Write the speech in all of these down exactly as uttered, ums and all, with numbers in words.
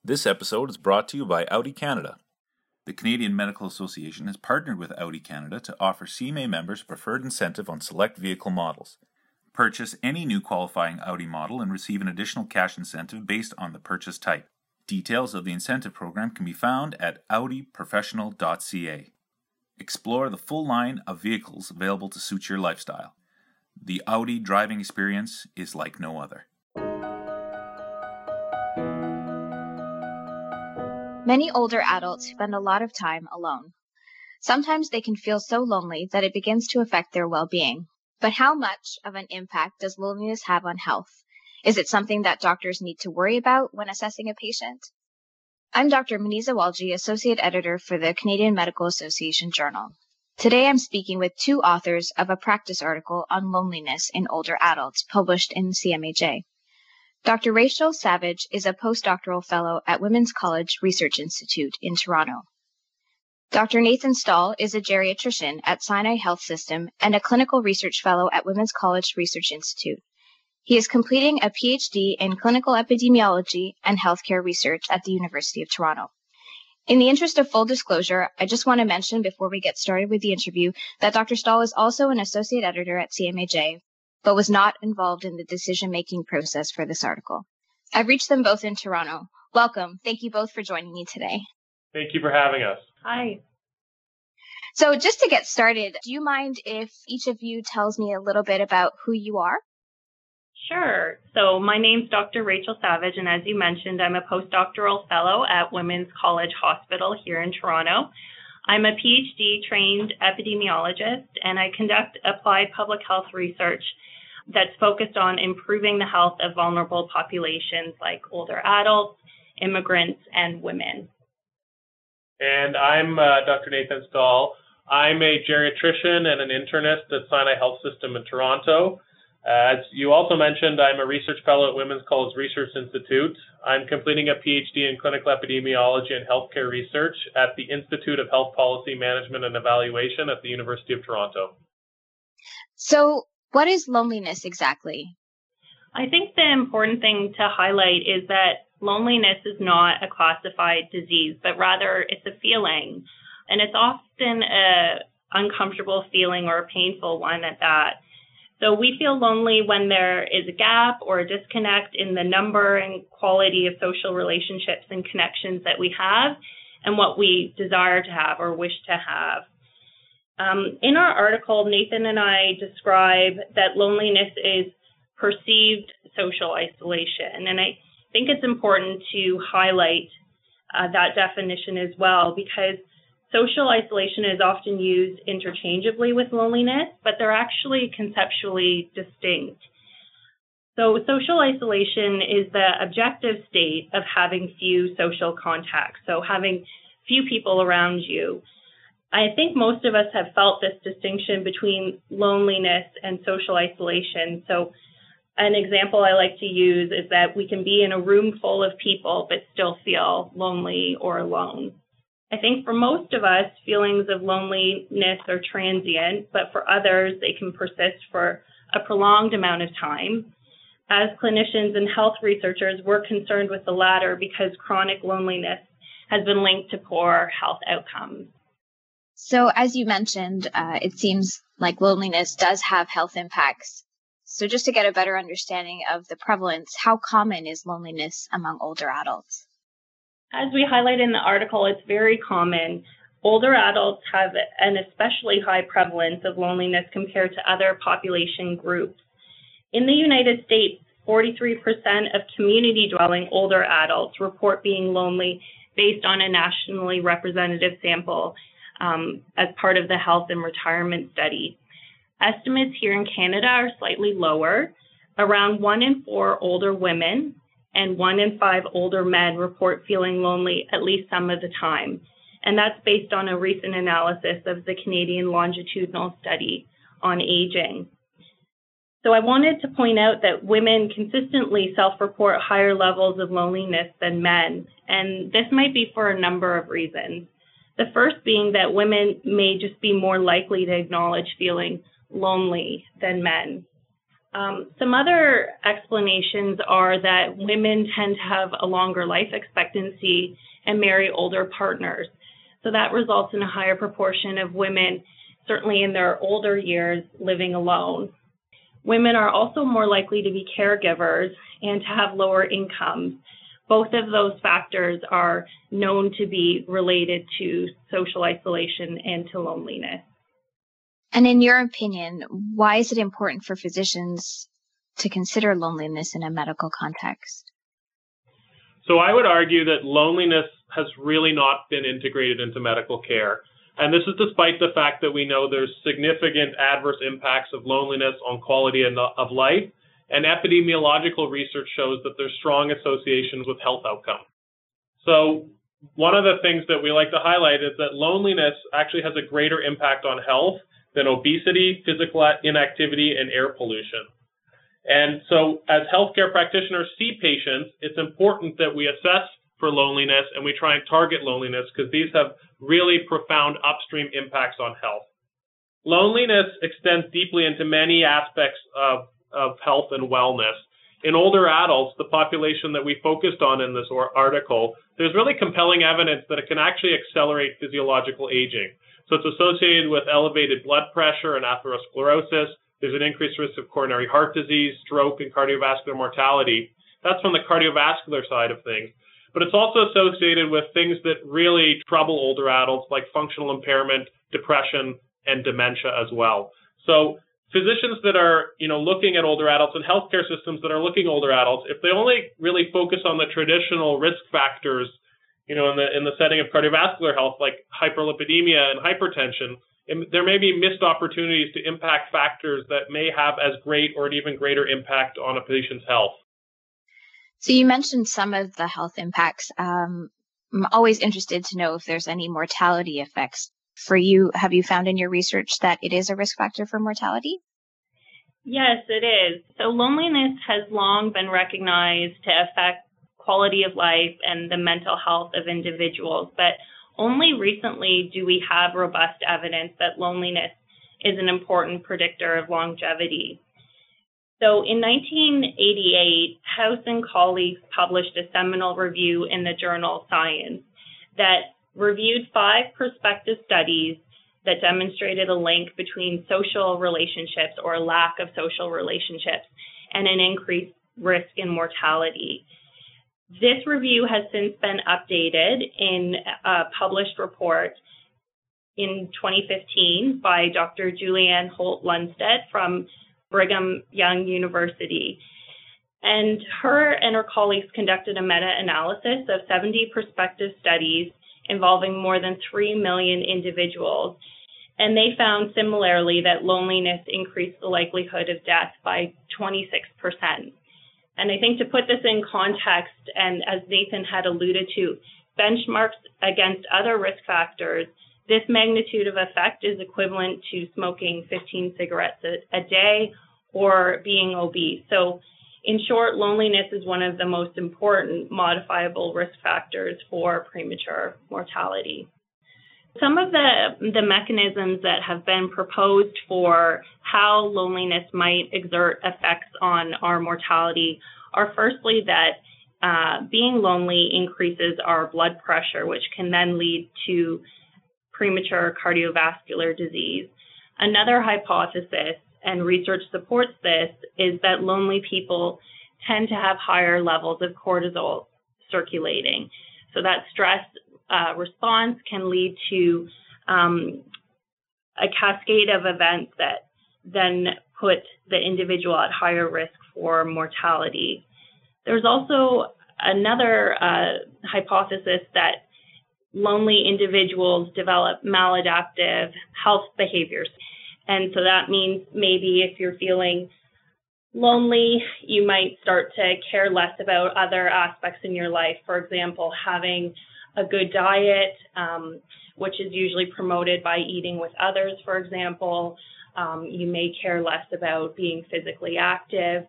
This episode is brought to you by Audi Canada. The Canadian Medical Association has partnered with Audi Canada to offer C M A members preferred incentive on select vehicle models. Purchase any new qualifying Audi model and receive an additional cash incentive based on the purchase type. Details of the incentive program can be found at audi professional dot c a. Explore the full line of vehicles available to suit your lifestyle. The Audi driving experience is like no other. Many older adults spend a lot of time alone. Sometimes they can feel so lonely that it begins to affect their well-being. But how much of an impact does loneliness have on health? Is it something that doctors need to worry about when assessing a patient? I'm Doctor Maniza Walji, Associate Editor for the Canadian Medical Association Journal. Today I'm speaking with two authors of a practice article on loneliness in older adults published in C M A J. Doctor Rachel Savage is a postdoctoral fellow at Women's College Research Institute in Toronto. Doctor Nathan Stahl is a geriatrician at Sinai Health System and a clinical research fellow at Women's College Research Institute. He is completing a P H D in clinical epidemiology and healthcare research at the University of Toronto. In the interest of full disclosure, I just want to mention before we get started with the interview that Doctor Stahl is also an associate editor at C M A J, but was not involved in the decision-making process for this article. I've reached them both in Toronto. Welcome. Thank you both for joining me today. Thank you for having us. Hi. So just to get started, do you mind if each of you tells me a little bit about who you are? Sure. So my name's Doctor Rachel Savage, and as you mentioned, I'm a postdoctoral fellow at Women's College Hospital here in Toronto. I'm a P H D trained epidemiologist, and I conduct applied public health research that's focused on improving the health of vulnerable populations like older adults, immigrants, and women. And I'm uh, Doctor Nathan Stahl. I'm a geriatrician and an internist at Sinai Health System in Toronto. As you also mentioned, I'm a research fellow at Women's College Research Institute. I'm completing a P H D in clinical epidemiology and healthcare research at the Institute of Health Policy Management and Evaluation at the University of Toronto. So what is loneliness exactly? I think the important thing to highlight is that loneliness is not a classified disease, but rather it's a feeling. And it's often an uncomfortable feeling or a painful one at that. So we feel lonely when there is a gap or a disconnect in the number and quality of social relationships and connections that we have and what we desire to have or wish to have. Um, in our article, Nathan and I describe that loneliness is perceived social isolation. And I think it's important to highlight uh, that definition as well, because social isolation is often used interchangeably with loneliness, but they're actually conceptually distinct. So social isolation is the objective state of having few social contacts, so having few people around you. I think most of us have felt this distinction between loneliness and social isolation. So an example I like to use is that we can be in a room full of people but still feel lonely or alone. I think for most of us, feelings of loneliness are transient, but for others, they can persist for a prolonged amount of time. As clinicians and health researchers, we're concerned with the latter because chronic loneliness has been linked to poor health outcomes. So as you mentioned, uh, it seems like loneliness does have health impacts. So just to get a better understanding of the prevalence, how common is loneliness among older adults? As we highlight in the article, it's very common. Older adults have an especially high prevalence of loneliness compared to other population groups. In the United States, forty-three percent of community-dwelling older adults report being lonely based on a nationally representative sample um, as part of the Health and Retirement Study. Estimates here in Canada are slightly lower. Around one in four older women and one in five older men report feeling lonely at least some of the time. And that's based on a recent analysis of the Canadian Longitudinal Study on Aging. So I wanted to point out that women consistently self-report higher levels of loneliness than men, and this might be for a number of reasons. The first being that women may just be more likely to acknowledge feeling lonely than men. Um, some other explanations are that women tend to have a longer life expectancy and marry older partners. So that results in a higher proportion of women, certainly in their older years, living alone. Women are also more likely to be caregivers and to have lower incomes. Both of those factors are known to be related to social isolation and to loneliness. And in your opinion, why is it important for physicians to consider loneliness in a medical context? So I would argue that loneliness has really not been integrated into medical care. And this is despite the fact that we know there's significant adverse impacts of loneliness on quality of life, and epidemiological research shows that there's strong associations with health outcomes. So one of the things that we like to highlight is that loneliness actually has a greater impact on health than obesity, physical inactivity, and air pollution. And so as healthcare practitioners see patients, it's important that we assess for loneliness and we try and target loneliness because these have really profound upstream impacts on health. Loneliness extends deeply into many aspects of, of health and wellness. In older adults, the population that we focused on in this article, there's really compelling evidence that it can actually accelerate physiological aging. So it's associated with elevated blood pressure and atherosclerosis. There's an increased risk of coronary heart disease, stroke, and cardiovascular mortality. That's from the cardiovascular side of things. But it's also associated with things that really trouble older adults, like functional impairment, depression, and dementia as well. So physicians that are, you know, looking at older adults and healthcare systems that are looking at older adults, if they only really focus on the traditional risk factors, you know, in the in the setting of cardiovascular health, like hyperlipidemia and hypertension, there may be missed opportunities to impact factors that may have as great or an even greater impact on a patient's health. So you mentioned some of the health impacts. Um, I'm always interested to know if there's any mortality effects. For you, have you found in your research that it is a risk factor for mortality? Yes, it is. So loneliness has long been recognized to affect quality of life and the mental health of individuals, but only recently do we have robust evidence that loneliness is an important predictor of longevity. So in nineteen eighty-eight, House and colleagues published a seminal review in the journal Science that reviewed five prospective studies that demonstrated a link between social relationships or lack of social relationships and an increased risk in mortality. This review has since been updated in a published report in twenty fifteen by Doctor Julianne Holt-Lunstead from Brigham Young University. And her and her colleagues conducted a meta-analysis of seventy prospective studies involving more than three million individuals. And they found similarly that loneliness increased the likelihood of death by twenty-six percent. And I think to put this in context, and as Nathan had alluded to, benchmarks against other risk factors, this magnitude of effect is equivalent to smoking fifteen cigarettes a, a day or being obese. So in short, loneliness is one of the most important modifiable risk factors for premature mortality. Some of the, the mechanisms that have been proposed for how loneliness might exert effects on our mortality are firstly that uh, being lonely increases our blood pressure, which can then lead to premature cardiovascular disease. Another hypothesis, and research supports this, is that lonely people tend to have higher levels of cortisol circulating. So that stress uh, response can lead to um, a cascade of events that then put the individual at higher risk for mortality. There's also another uh, hypothesis that lonely individuals develop maladaptive health behaviors. And so that means maybe if you're feeling lonely, you might start to care less about other aspects in your life. For example, having a good diet, um, which is usually promoted by eating with others, for example. Um, you may care less about being physically active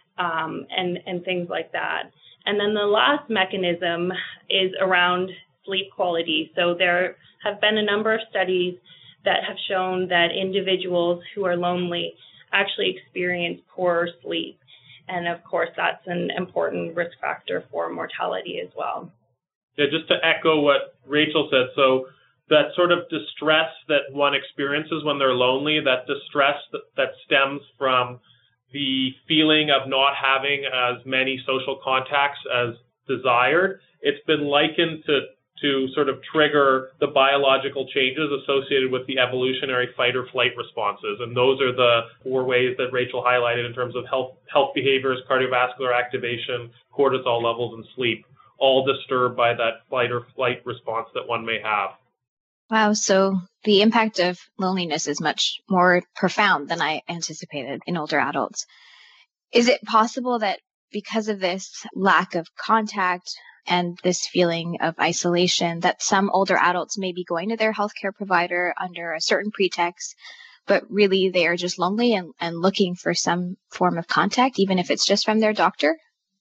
um, and, and things like that. And then the last mechanism is around sleep quality. So there have been a number of studies that have shown that individuals who are lonely actually experience poor sleep. And of course, that's an important risk factor for mortality as well. Yeah, just to echo what Rachel said, so that sort of distress that one experiences when they're lonely, that distress that, that stems from the feeling of not having as many social contacts as desired, it's been likened to to sort of trigger the biological changes associated with the evolutionary fight or flight responses. And those are the four ways that Rachel highlighted in terms of health health behaviors, cardiovascular activation, cortisol levels, and sleep, all disturbed by that fight or flight response that one may have. Wow, so the impact of loneliness is much more profound than I anticipated in older adults. Is it possible that because of this lack of contact and this feeling of isolation, that some older adults may be going to their healthcare provider under a certain pretext, but really they are just lonely and, and looking for some form of contact, even if it's just from their doctor?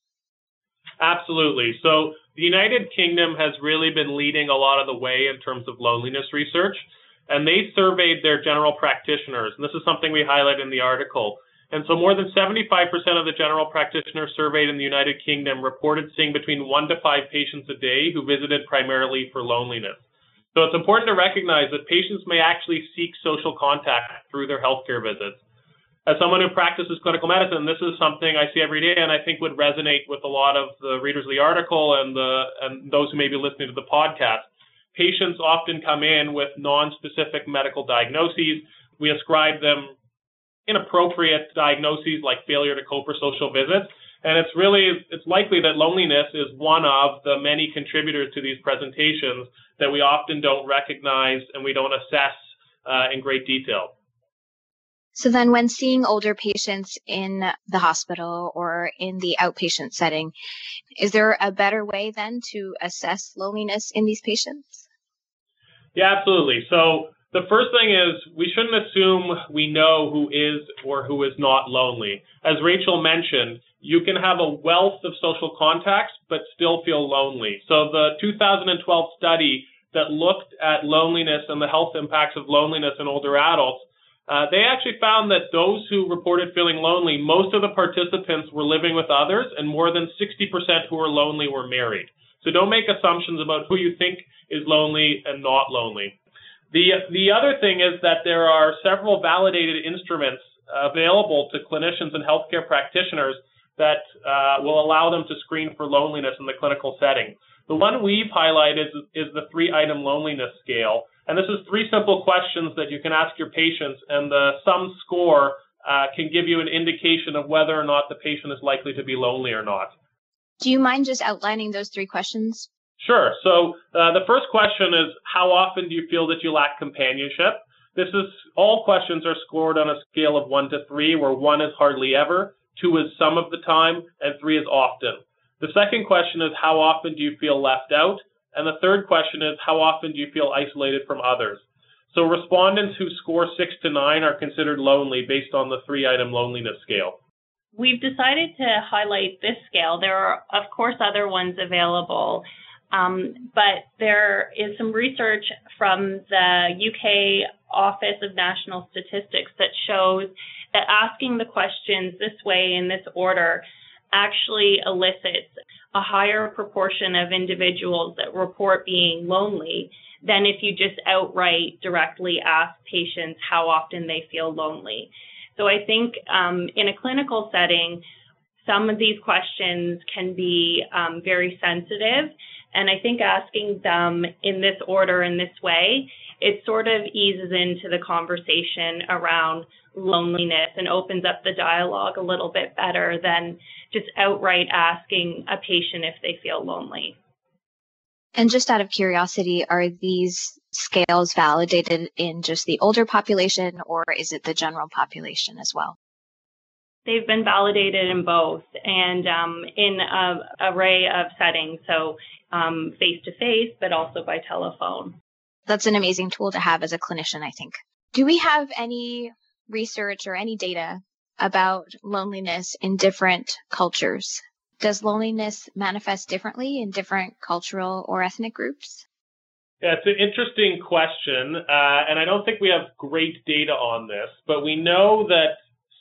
Absolutely. So the United Kingdom has really been leading a lot of the way in terms of loneliness research, and they surveyed their general practitioners, and this is something we highlight in the article. And so more than seventy-five percent of the general practitioners surveyed in the United Kingdom reported seeing between one to five patients a day who visited primarily for loneliness. So it's important to recognize that patients may actually seek social contact through their healthcare visits. As someone who practices clinical medicine, this is something I see every day and I think would resonate with a lot of the readers of the article and, the, and those who may be listening to the podcast. Patients often come in with non-specific medical diagnoses. We ascribe them inappropriate diagnoses like failure to cope or social visits. And it's really, it's likely that loneliness is one of the many contributors to these presentations that we often don't recognize and we don't assess uh, in great detail. So then when seeing older patients in the hospital or in the outpatient setting, is there a better way then to assess loneliness in these patients? Yeah, absolutely. So the first thing is we shouldn't assume we know who is or who is not lonely. As Rachel mentioned, you can have a wealth of social contacts but still feel lonely. So the two thousand twelve study that looked at loneliness and the health impacts of loneliness in older adults, uh, they actually found that those who reported feeling lonely, most of the participants were living with others, and more than sixty percent who were lonely were married. So don't make assumptions about who you think is lonely and not lonely. The, the other thing is that there are several validated instruments available to clinicians and healthcare practitioners that uh, will allow them to screen for loneliness in the clinical setting. The one we've highlighted is, is the three-item loneliness scale. And this is three simple questions that you can ask your patients, and the sum score uh, can give you an indication of whether or not the patient is likely to be lonely or not. Do you mind just outlining those three questions? Sure. So uh, the first question is, how often do you feel that you lack companionship? This is, all questions are scored on a scale of one to three, where one is hardly ever, two is some of the time, and three is often. The second question is, how often do you feel left out? And the third question is, how often do you feel isolated from others? So respondents who score six to nine are considered lonely based on the three-item loneliness scale. We've decided to highlight this scale. There are, of course, other ones available. Um, but there is some research from the U K Office of National Statistics that shows that asking the questions this way in this order actually elicits a higher proportion of individuals that report being lonely than if you just outright directly ask patients how often they feel lonely. So I think um, in a clinical setting, some of these questions can be um, very sensitive. And I think asking them in this order, in this way, it sort of eases into the conversation around loneliness and opens up the dialogue a little bit better than just outright asking a patient if they feel lonely. And just out of curiosity, are these scales validated in just the older population, or is it the general population as well? They've been validated in both and um, in an array of settings, so um, face-to-face, but also by telephone. That's an amazing tool to have as a clinician, I think. Do we have any research or any data about loneliness in different cultures? Does loneliness manifest differently in different cultural or ethnic groups? Yeah, it's an interesting question, uh, and I don't think we have great data on this, but we know that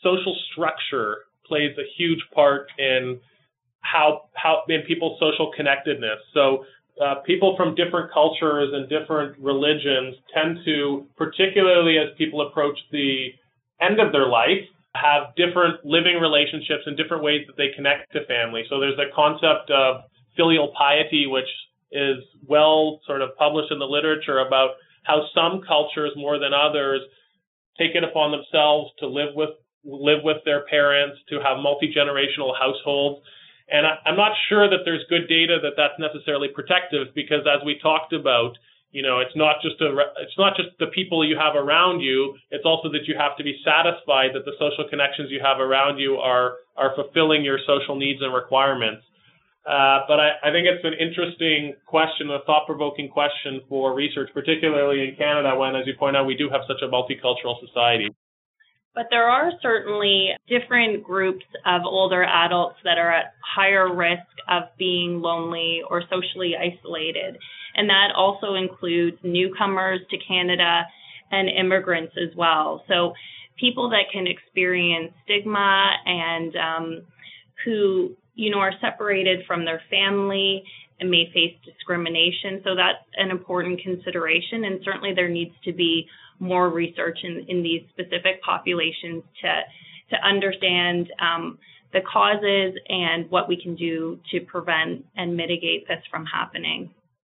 social structure plays a huge part in how how in people's social connectedness. So uh, people from different cultures and different religions tend to, particularly as people approach the end of their life, have different living relationships and different ways that they connect to family. So there's a concept of filial piety, which is well sort of published in the literature about how some cultures more than others take it upon themselves to live with live with their parents, to have multi-generational households. And I, I'm not sure that there's good data that that's necessarily protective, because as we talked about, you know, it's not just a, it's not just the people you have around you. It's also that you have to be satisfied that the social connections you have around you are are fulfilling your social needs and requirements. Uh, but I, I think it's an interesting question, a thought-provoking question for research, particularly in Canada, when, as you point out, we do have such a multicultural society. But there are certainly different groups of older adults that are at higher risk of being lonely or socially isolated. And that also includes newcomers to Canada and immigrants as well. So people that can experience stigma and um, who, you know, are separated from their family and may face discrimination. So that's an important consideration. And certainly there needs to be more research in, in these specific populations to, to understand um, the causes and what we can do to prevent and mitigate this from happening.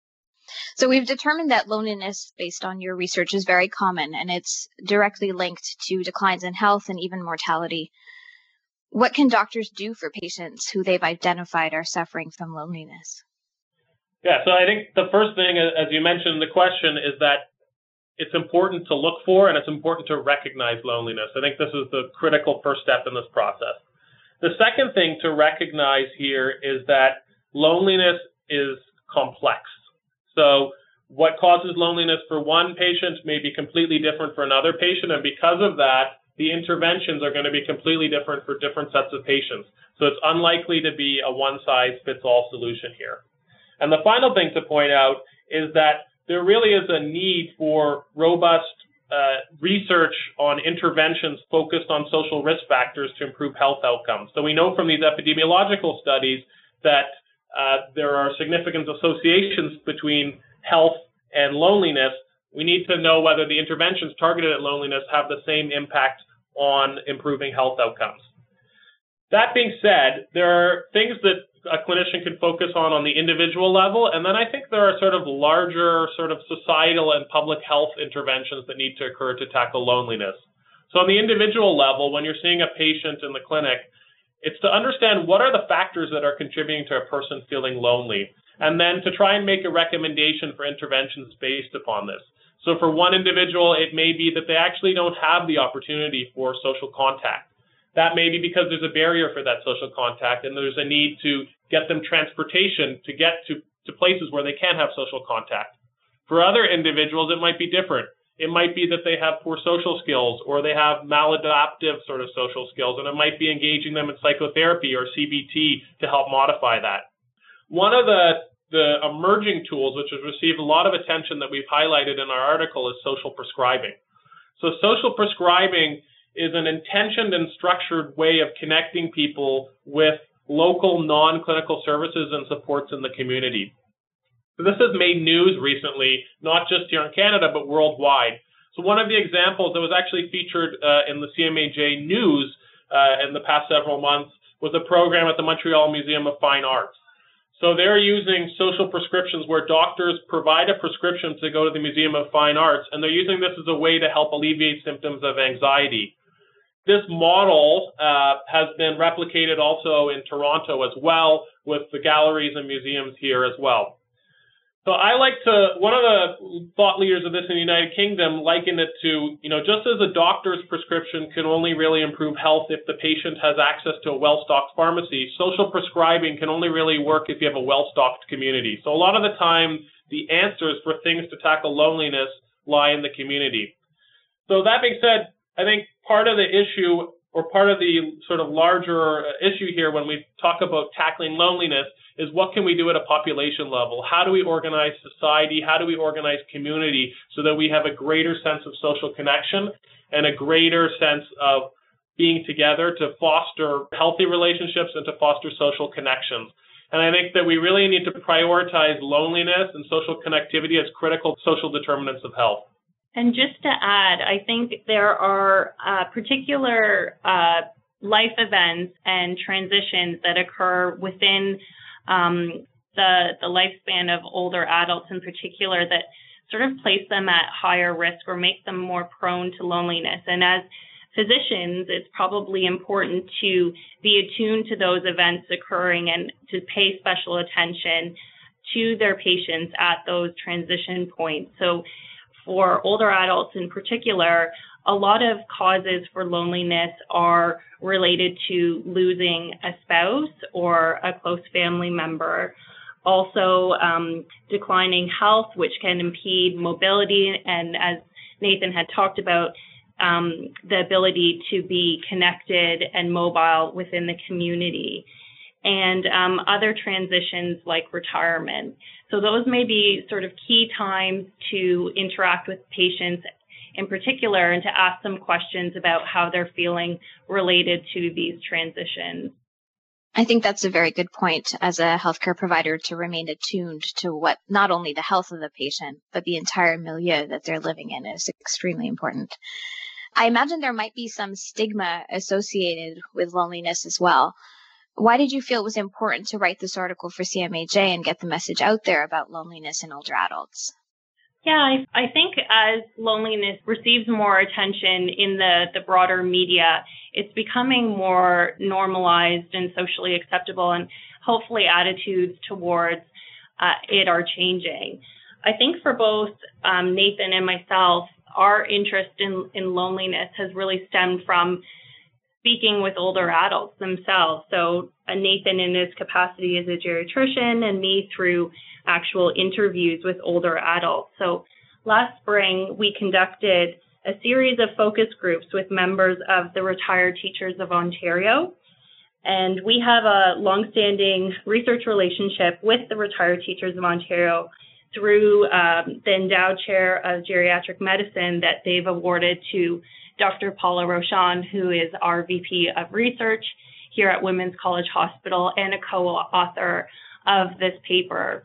So we've determined that loneliness, based on your research, is very common, and it's directly linked to declines in health and even mortality. What can doctors do for patients who they've identified are suffering from loneliness? Yeah, so I think the first thing, as you mentioned in the question, is that it's important to look for and it's important to recognize loneliness. I think this is the critical first step in this process. The second thing to recognize here is that loneliness is complex. So what causes loneliness for one patient may be completely different for another patient, and because of that, the interventions are going to be completely different for different sets of patients. So it's unlikely to be a one-size-fits-all solution here. And the final thing to point out is that there really is a need for robust uh, research on interventions focused on social risk factors to improve health outcomes. So we know from these epidemiological studies that uh, there are significant associations between health and loneliness. We need to know whether the interventions targeted at loneliness have the same impact on improving health outcomes. That being said, there are things that a clinician can focus on on the individual level, and then I think there are sort of larger sort of societal and public health interventions that need to occur to tackle loneliness. So on the individual level, when you're seeing a patient in the clinic, it's to understand what are the factors that are contributing to a person feeling lonely, and then to try and make a recommendation for interventions based upon this. So for one individual, it may be that they actually don't have the opportunity for social contact. That may be because there's a barrier for that social contact, and there's a need to get them transportation to get to, to places where they can have social contact. For other individuals, it might be different. It might be that they have poor social skills, or they have maladaptive sort of social skills, and it might be engaging them in psychotherapy or C B T to help modify that. One of the, the emerging tools, which has received a lot of attention that we've highlighted in our article, is social prescribing. So social prescribing is an intentioned and structured way of connecting people with local non-clinical services and supports in the community. So this has made news recently, not just here in Canada, but worldwide. So one of the examples that was actually featured uh, in the C M A J news uh, in the past several months was a program at the Montreal Museum of Fine Arts. So they're using social prescriptions where doctors provide a prescription to go to the Museum of Fine Arts, and they're using this as a way to help alleviate symptoms of anxiety. This model uh, has been replicated also in Toronto as well, with the galleries and museums here as well. So I like to, one of the thought leaders of this in the United Kingdom likened it to, you know, just as a doctor's prescription can only really improve health if the patient has access to a well-stocked pharmacy, social prescribing can only really work if you have a well-stocked community. So a lot of the time, the answers for things to tackle loneliness lie in the community. So that being said, I think part of the issue, or part of the sort of larger issue here when we talk about tackling loneliness, is what can we do at a population level? How do we organize society? How do we organize community so that we have a greater sense of social connection and a greater sense of being together to foster healthy relationships and to foster social connections. And I think that we really need to prioritize loneliness and social connectivity as critical social determinants of health. And just to add, I think there are uh, particular uh, life events and transitions that occur within um, the, the lifespan of older adults in particular that sort of place them at higher risk or make them more prone to loneliness. And as physicians, it's probably important to be attuned to those events occurring and to pay special attention to their patients at those transition points. So for older adults in particular, a lot of causes for loneliness are related to losing a spouse or a close family member. Also, um, declining health, which can impede mobility, and as Nathan had talked about, um, the ability to be connected and mobile within the community, and um, other transitions like retirement. So those may be sort of key times to interact with patients in particular and to ask them questions about how they're feeling related to these transitions. I think that's a very good point as a healthcare provider to remain attuned to what not only the health of the patient, but the entire milieu that they're living in is extremely important. I imagine there might be some stigma associated with loneliness as well. Why did you feel it was important to write this article for C M A J and get the message out there about loneliness in older adults? Yeah, I, I think as loneliness receives more attention in the, the broader media, it's becoming more normalized and socially acceptable, and hopefully attitudes towards uh, it are changing. I think for both um, Nathan and myself, our interest in, in loneliness has really stemmed from speaking with older adults themselves. So uh, Nathan in his capacity as a geriatrician and me through actual interviews with older adults. So last spring, we conducted a series of focus groups with members of the Retired Teachers of Ontario. And we have a longstanding research relationship with the Retired Teachers of Ontario through um, the endowed chair of geriatric medicine that they've awarded to Doctor Paula Rochon, who is our V P of research here at Women's College Hospital and a co-author of this paper.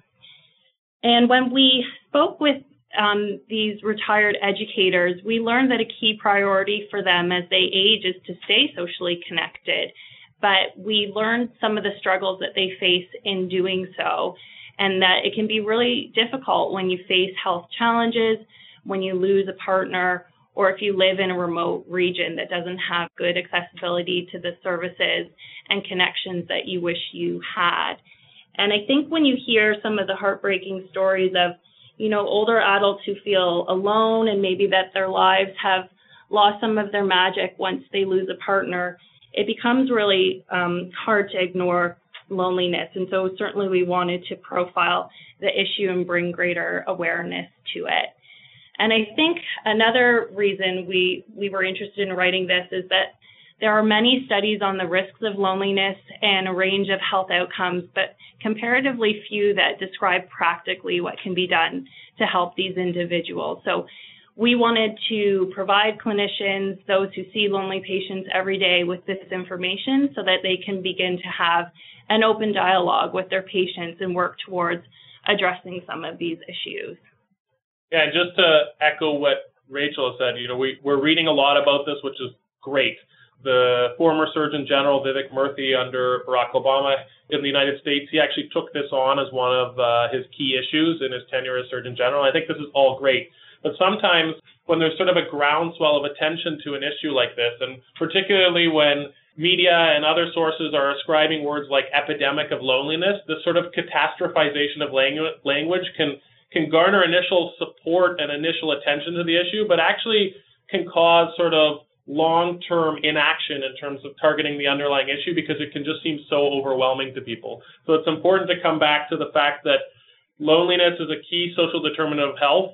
And when we spoke with um, these retired educators, we learned that a key priority for them as they age is to stay socially connected. But we learned some of the struggles that they face in doing so, and that it can be really difficult when you face health challenges, when you lose a partner, or if you live in a remote region that doesn't have good accessibility to the services and connections that you wish you had. And I think when you hear some of the heartbreaking stories of, you know, older adults who feel alone and maybe that their lives have lost some of their magic once they lose a partner, it becomes really um, hard to ignore loneliness. And so certainly we wanted to profile the issue and bring greater awareness to it. And I think another reason we, we were interested in writing this is that there are many studies on the risks of loneliness and a range of health outcomes, but comparatively few that describe practically what can be done to help these individuals. So we wanted to provide clinicians, those who see lonely patients every day, with this information so that they can begin to have an open dialogue with their patients and work towards addressing some of these issues. Yeah, and just to echo what Rachel said, you know, we, we're reading a lot about this, which is great. The former Surgeon General, Vivek Murthy, under Barack Obama in the United States, he actually took this on as one of uh, his key issues in his tenure as Surgeon General. I think this is all great. But sometimes when there's sort of a groundswell of attention to an issue like this, and particularly when media and other sources are ascribing words like epidemic of loneliness, this sort of catastrophization of langu- language can can garner initial support and initial attention to the issue, but actually can cause sort of long-term inaction in terms of targeting the underlying issue because it can just seem so overwhelming to people. So it's important to come back to the fact that loneliness is a key social determinant of health.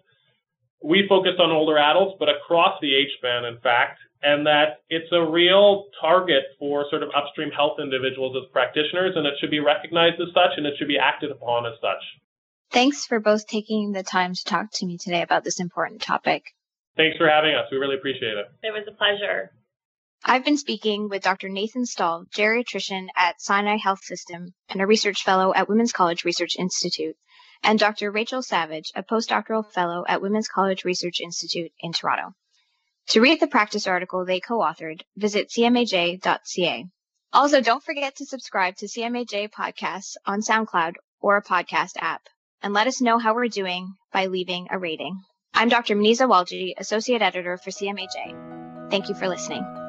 We focused on older adults, but across the age span, in fact, and that it's a real target for sort of upstream health individuals as practitioners, and it should be recognized as such, and it should be acted upon as such. Thanks for both taking the time to talk to me today about this important topic. Thanks for having us. We really appreciate it. It was a pleasure. I've been speaking with Doctor Nathan Stahl, geriatrician at Sinai Health System and a research fellow at Women's College Research Institute, and Doctor Rachel Savage, a postdoctoral fellow at Women's College Research Institute in Toronto. To read the practice article they co-authored, visit c m a j dot c a. Also, don't forget to subscribe to C M A J podcasts on SoundCloud or a podcast app, and let us know how we're doing by leaving a rating. I'm Doctor Muniza Walji, Associate Editor for C M A J. Thank you for listening.